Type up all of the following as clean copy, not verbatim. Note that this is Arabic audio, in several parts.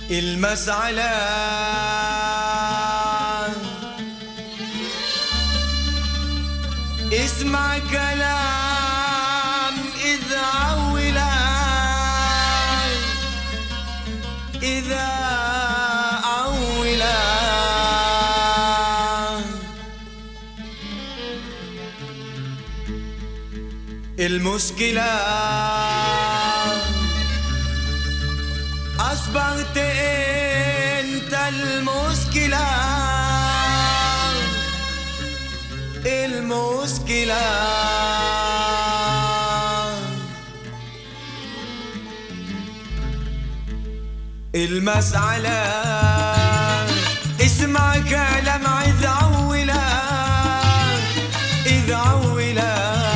المسعلة اسمع كلام إذا عولا إذا عولا المشكلة أصبحت أنت المشكلة المشكلة المسعلة اسمع كلام إذا عولا إذا عولا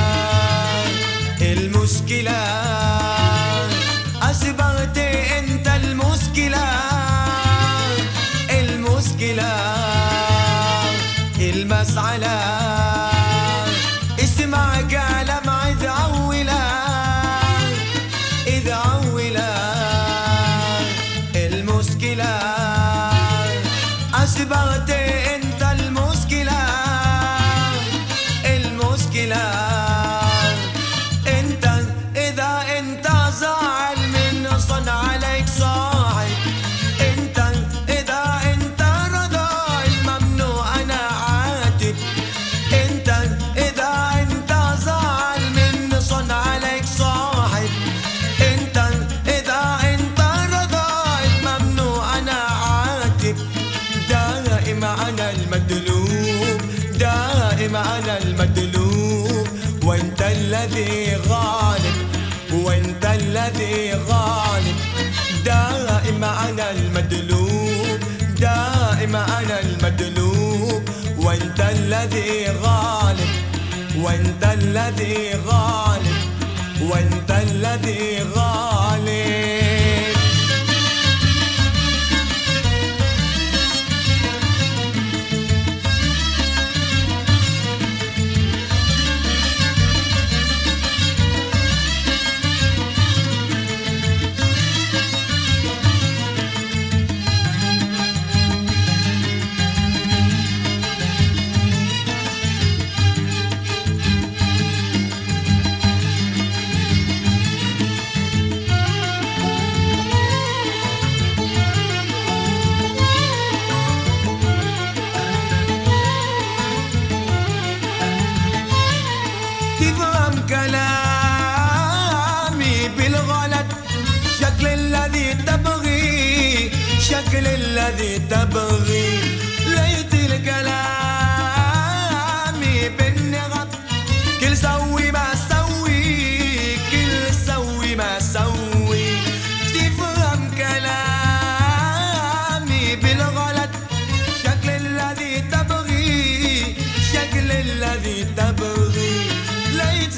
المشكلة أصبحت أنت المشكلة المشكلة المسعلة اسمع كلام إذا عولا إذا عولا المشكلة أصبحت أنت المشكلة المشكلة أنت إذا أنت زعل من صنع عليك صاحب أنت إذا أنت رضا الممنوع أنا عاتب أنت إذا أنت زعل من صنع عليك صاحب أنت إذا أنت رضا الممنوع أنا عاتب دائما أنا المدلوب دائما أنا المدلوب وأنت الذي غالب وأنت الذي غالب دائما أنا المدلوب دائما أنا المدلوب وأنت الذي غالب وأنت الذي غالب وأنت الذي غالب تفهم كلامي بالغلط شكل الذي تبغي شكل الذي تبغي ليت الكلامي بالنغط كل سوي ما سوي كل سوي ما سوي تفهم كلامي بالغلط شكل الذي تبغي شكل الذي تبغي ليت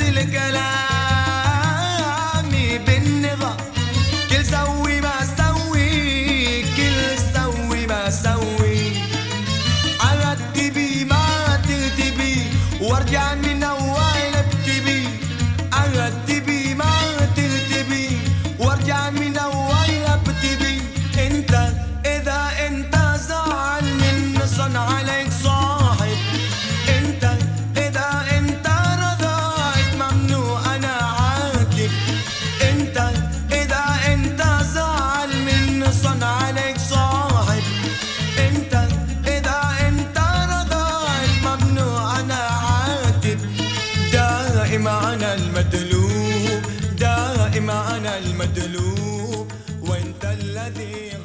الكلامي بالنظام كل سوي ما سوي كل سوي ما سوي عرضت بي ما تغتبي وارجع من اول ابتبي عرضت بي ما تغتبي وارجع من اول ابتبي انت اذا انت زعل من صنع عليك صاحب انت اذا انت رضاك ممنوع انا عاتب انت اذا انت زعل من صنع عليك صاحب انت اذا انت رضاك ممنوع انا عاتب دائما انا المدلوب دائما انا المدلوب وانت الذي